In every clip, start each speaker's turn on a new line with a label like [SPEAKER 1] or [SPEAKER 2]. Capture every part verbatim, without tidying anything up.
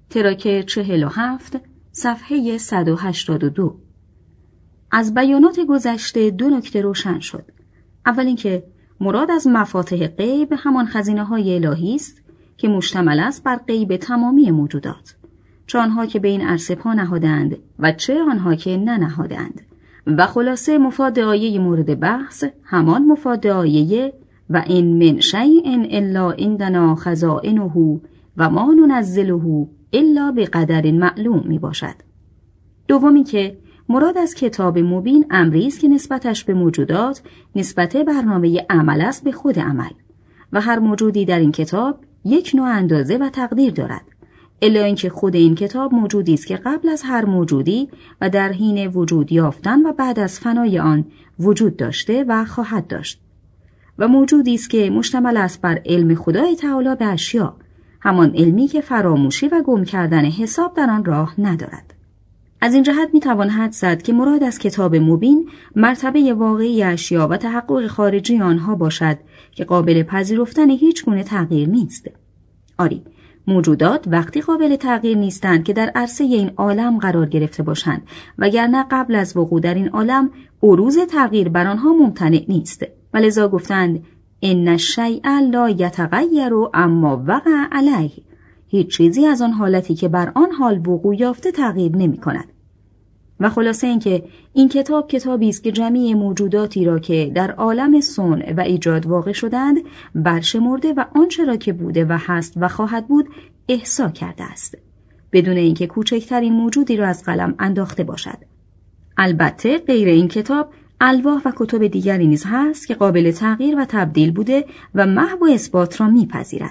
[SPEAKER 1] تراک چهل و هفت، صفحه صد و هشتاد و دو. از بیانات گذشته دو نکته روشن شد. اول اینکه مراد از مفاتح غیب همان خزینه‌های الهی است که مشتمل است بر غیب تمامی موجودات، چه آنها که به این عرصه پا نهادند و چه آنها که ننهادند. و خلاصه مفاد آیه مورد بحث همان مفاد آیه و این من شیء الا عندنا خزائنه و ما ننزله الا بقدر معلوم می باشد. دومی که مراد از کتاب مبین امری است که نسبتش به موجودات نسبت برنامه عمل است به خود عمل و هر موجودی در این کتاب یک نوع اندازه و تقدیر دارد، الا اینکه خود این کتاب موجودی است که قبل از هر موجودی و در حین وجود یافتن و بعد از فنای آن وجود داشته و خواهد داشت و موجودی است که مشتمل است بر علم خدای تعالی به اشیا، همان علمی که فراموشی و گم کردن حساب در آن راه ندارد. از این جهت می توان حدس زد که مراد از کتاب مبین مرتبه واقعی اشیا و تحقق خارجی آنها باشد که قابل پذیرفتن هیچ گونه تغییر نیست. آری، موجودات وقتی قابل تغییر نیستند که در عرصه این عالم قرار گرفته باشند، وگرنه قبل از وقوع در این عالم عروض تغییر بر آنها ممتنع نیست. ولذا گفتند ان الشیء لا یتغیر اما وقع علیه، هیچ چیزی از آن حالتی که بر آن حال وقوع یافته تغییر نمی کند. و خلاصه اینکه این کتاب کتابی است که جمیع موجوداتی را که در عالم صنع و ایجاد واقع شدند برشمرده و آنچه را که بوده و هست و خواهد بود احصا کرده است، بدون اینکه کوچکترین موجودی را از قلم انداخته باشد. البته غیر این کتاب الواح و کتب دیگری نیز هست که قابل تغییر و تبدیل بوده و محو و اثبات را میپذیرد.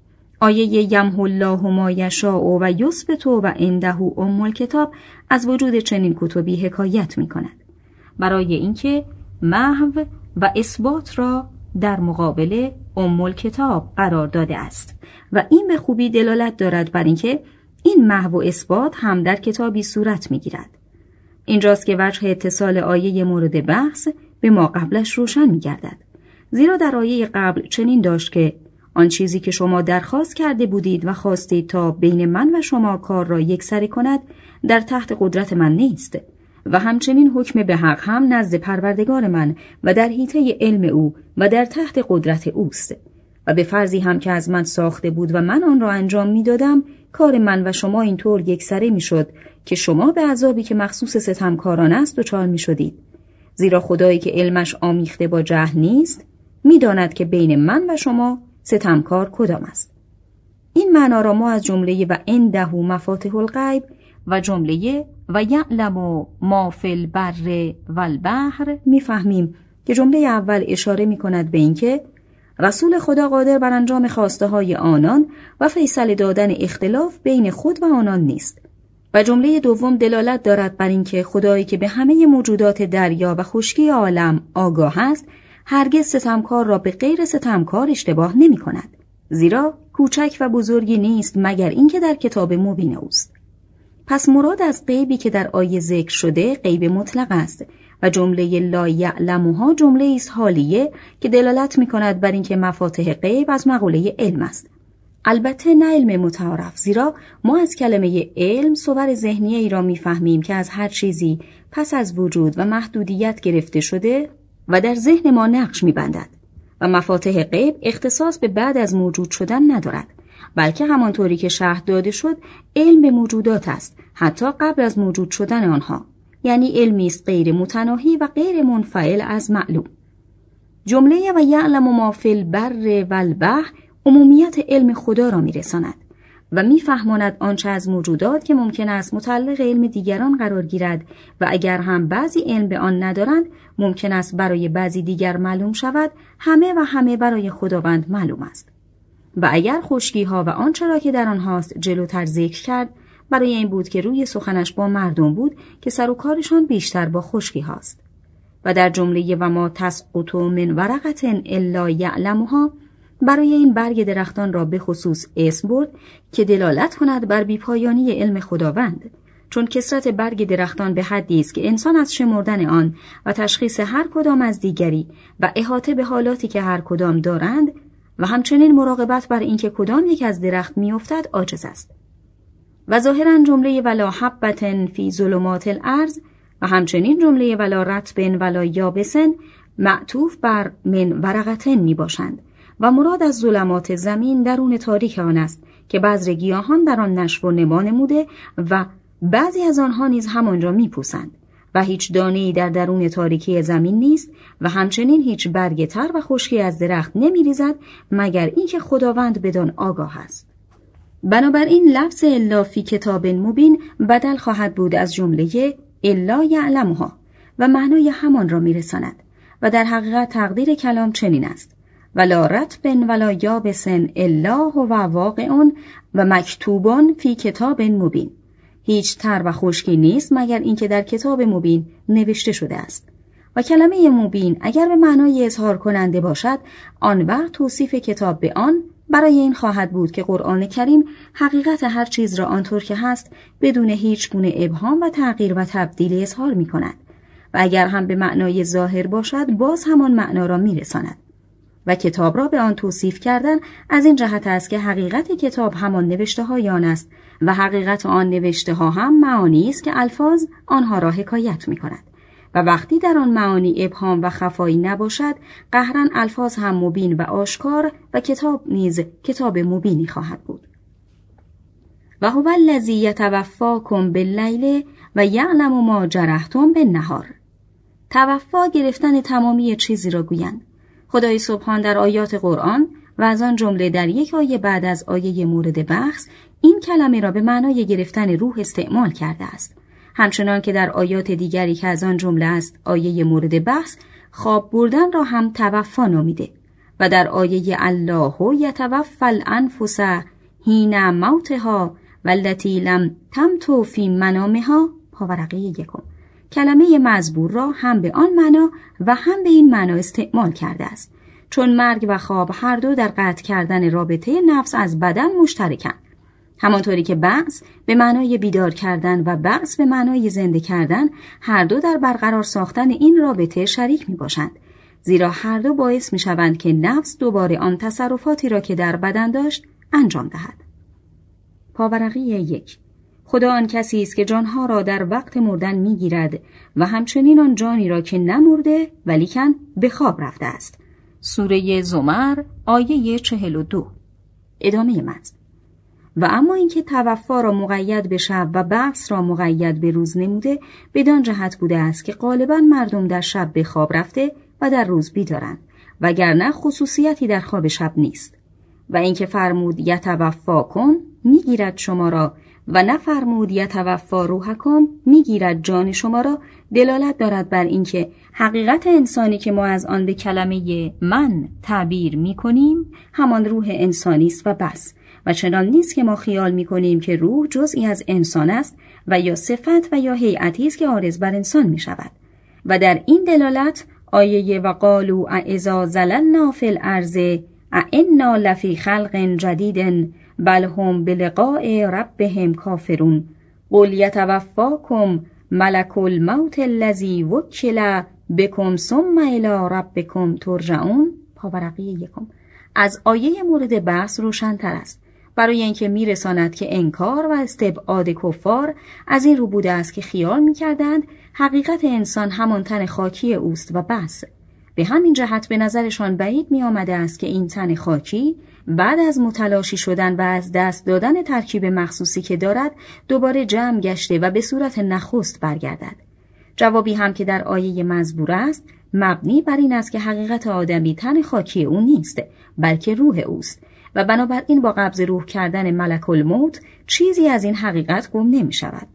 [SPEAKER 1] آیه یمحو الله ما یشاء و یثبت و عنده ام الکتاب از وجود چنین کتبی حکایت می کند، برای اینکه محو و اثبات را در مقابل ام الکتاب قرار داده است و این به خوبی دلالت دارد بر اینکه این محو و اثبات هم در کتابی صورت می گیرد. اینجاست که وجه اتصال آیه مورد بحث به ما قبلش روشن می گردد، زیرا در آیه قبل چنین داشت که آن چیزی که شما درخواست کرده بودید و خواستید تا بین من و شما کار را یکسره کند در تحت قدرت من نیست و همچنین حکم به حق هم نزد پروردگار من و در حیطه علم او و در تحت قدرت اوست و به فرضی هم که از من ساخته بود و من آن را انجام می دادم کار من و شما اینطور یکسره می شد که شما به عذابی که مخصوص ستمکاران است دچار می شدید، زیرا خدایی که علمش آمیخته با جهل نیست می داند که بین من و شما ستمکار کدام است. این معنا را ما از جمله و عنده مفاتح الغیب و جمله و یعلم ما فی البر والبحر میفهمیم که جمله اول اشاره می کند به اینکه رسول خدا قادر بر انجام خواسته های آنان و فیصله دادن اختلاف بین خود و آنان نیست و جمله دوم دلالت دارد بر اینکه خدایی که به همه موجودات دریا و خشکی عالم آگاه است هرگز ستمکار را به غیر ستمکار اشتباه نمی کند، زیرا کوچک و بزرگی نیست مگر اینکه در کتاب مبین اوست. پس مراد از غیبی که در آیه ذکر شده غیب مطلق است و جمله لا یعلمها جمله است حالیه که دلالت می کند بر اینکه مفاتح غیب از مقوله علم است. البته نه علم متعارف، زیرا ما از کلمه علم صور ذهنیه ای را می فهمیم که از هر چیزی پس از وجود و محدودیت گرفته شده و در ذهن ما نقش می بندد و مفاتح غیب اختصاص به بعد از موجود شدن ندارد، بلکه همانطوری که شرح داده شد علم به موجودات است حتی قبل از موجود شدن آنها، یعنی علمی است غیر متناهی و غیر منفعل از معلوم. جمله و یعلم ما فی البر والبحر عمومیت علم خدا را می رساند و می فهماند آنچه از موجودات که ممکن است متعلق علم دیگران قرار گیرد و اگر هم بعضی علم به آن ندارند ممکن است برای بعضی دیگر معلوم شود، همه و همه برای خداوند معلوم است. و اگر خشکی ها و آنچه را که در آنهاست جلوتر ذکر کرد، برای این بود که روی سخنش با مردم بود که سر و کارشان بیشتر با خشکی هاست. و در جمله و ما تسقط من ورقة الا یعلمها برای این برگ درختان را به خصوص اسم برد که دلالت کند بر بیپایانی علم خداوند، چون کثرت برگ درختان به حدی است که انسان از شمردن آن و تشخیص هر کدام از دیگری و احاطه به حالاتی که هر کدام دارند و همچنین مراقبت بر اینکه کدام یک از درخت میافتد عاجز است. و ظاهرا جمله ولا حبة فی ظلمات الارض و همچنین جمله ولا رطب ولا یابس معطوف بر من ورقتن می باشند و مراد از ظلمات زمین درون تاریک آن است که بذر گیاهان در آن نشو و نما نموده و بعضی از آنها نیز همانجا می پوسند و هیچ دانه‌ای در درون تاریکی زمین نیست و همچنین هیچ برگ تر و خشکی از درخت نمی ریزد مگر اینکه خداوند بدان آگاه است. بنابراین لفظ الا فی کتاب مبین بدل خواهد بود از جمله الا یعلمها و معنای همان را می رساند و در حقیقت تقدیر کلام چنین است: ولا رطب ولا یابس الا هو واقع و مکتوب فی کتاب مبین. هیچ تر و خشکی نیست مگر اینکه در کتاب مبین نوشته شده است. و کلمه مبین اگر به معنای اظهار کننده باشد، آن وقت توصیف کتاب به آن برای این خواهد بود که قرآن کریم حقیقت هر چیز را آنطور که هست بدون هیچ گونه ابهام و تغییر و تبدیل اظهار می کند و اگر هم به معنای ظاهر باشد باز همان معنا را می رساند. و کتاب را به آن توصیف کردن از این جهت است که حقیقت کتاب همان نوشته های آن است و حقیقت آن نوشته ها هم معانی است که الفاظ آنها را حکایت می کند و وقتی در آن معانی ابهام و خفایی نباشد قهرن الفاظ هم مبین و آشکار و کتاب نیز کتاب مبینی خواهد بود. و هو الذی یتوفاکم باللیل و یعلم ما جرحتم بالنهار. توفا گرفتن تمامی چیزی را گویند. خدای سبحان در آیات قرآن و از آن جمله در یک آیه بعد از آیه مورد بحث این کلمه را به معنای گرفتن روح استعمال کرده است. همچنان که در آیات دیگری که از آن جمله است آیه مورد بحث خواب بردن را هم توفا نامیده و در آیه الله یتوفی الانفس حین موتها والتی لم تمت فی منامها پاورقی یکم کلمه مزبور را هم به آن معنا و هم به این معنا استعمال کرده است، چون مرگ و خواب هر دو در قطع کردن رابطه نفس از بدن مشترکند. همانطوری که بعث به معنای بیدار کردن و بعث به معنای زنده کردن هر دو در برقرار ساختن این رابطه شریک می باشند، زیرا هر دو باعث می شوند که نفس دوباره آن تصرفاتی را که در بدن داشت انجام دهد. پاورقی یک. خدا آن کسی است که جانها را در وقت مردن می گیرد و همچنین آن جانی را که نمرده ولیکن به خواب رفته است. سوره زمر آیه چهل و دو. ادامه متن. و اما اینکه توفا را مقید به شب و بعث را مقید به روز نموده بدان جهت بوده است که غالبا مردم در شب به خواب رفته و در روز بیدارند، وگرنه خصوصیتی در خواب شب نیست. و اینکه فرمود یتوفاکم میگیرد شما را و نفرمود یتوفا روحکم میگیرد جان شما را دلالت دارد بر اینکه حقیقت انسانی که ما از آن به کلمه من تعبیر میکنیم همان روح انسانی است و بس، و چنان نیست که ما خیال میکنیم که روح جزئی از انسان است و یا صفت و یا هیئتی است که عارض بر انسان میشود. و در این دلالت آیه و قالوا اذا زللنا فی الارض ائنا لفی خلق جدید بل هم بلقاء ربهم کافرون قل یتوفاکم ملک الموت الذی وکل بکم ثم الی ربکم ترجعون پاورقی یکم از آیه مورد بحث روشن‌تر است، برای اینکه میرساند که انکار و استبعاد کفار از این رو بوده است که خیال می‌کردند حقیقت انسان همان تن خاکی اوست و بس. به همین جهت به نظرشان بعید می آمده است که این تن خاکی بعد از متلاشی شدن و از دست دادن ترکیب مخصوصی که دارد دوباره جمع گشته و به صورت نخست برگردد. جوابی هم که در آیه مزبور است مبنی بر این است که حقیقت آدمی تن خاکی او نیست بلکه روح اوست و بنابراین با قبض روح کردن ملک الموت چیزی از این حقیقت گم نمی شود.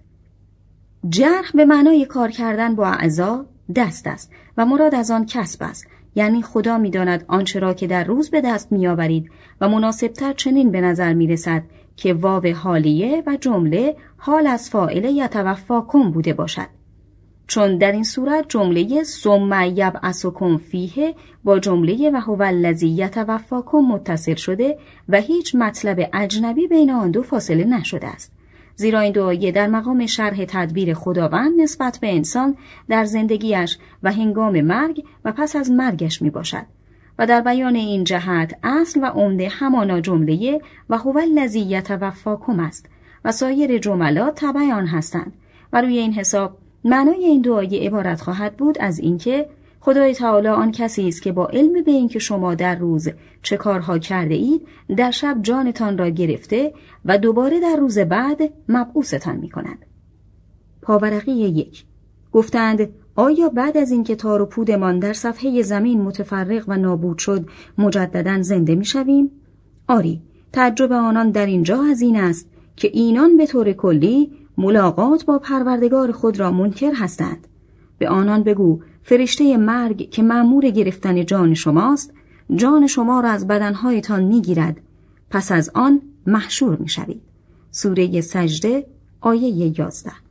[SPEAKER 1] جرح به معنای کار کردن با اعضا دست است و مراد از آن کسب است، یعنی خدا می داند آنچه را که در روز به دست می آورید و مناسبتر چنین به نظر می رسد که واو حالیه و جمله حال از فاعل یتوفاکم بوده باشد، چون در این صورت جمله ثم یبعثکم فیه با جمله و هو الذی یتوفاکم متصل شده و هیچ مطلب اجنبی بین آن دو فاصله نشده است، زیرا این دو آیه در مقام شرح تدبیر خداوند نسبت به انسان در زندگیش و هنگام مرگ و پس از مرگش می باشد و در بیان این جهت اصل و عمده همانا جمله و هو الذی یتوفاکم است و سایر جملات تبع آن هستند و روی این حساب معنای این دعای عبارت خواهد بود از اینکه خدای تعالی آن کسی است که با علم به اینکه شما در روز چه کارها کرده اید در شب جانتان را گرفته و دوباره در روز بعد مبعوثتان می کند. پاورقی یک. گفتند آیا بعد از اینکه تار و پودمان در صفحه زمین متفرق و نابود شد مجدداً زنده می شویم؟ آری، تعجب آنان در اینجا از این است که اینان به طور کلی ملاقات با پروردگار خود را منکر هستند. به آنان بگو فرشته مرگ که مأمور گرفتن جان شماست جان شما را از بدنهایتان میگیرد، پس از آن محشور میشوید. سوره سجده آیه یازده.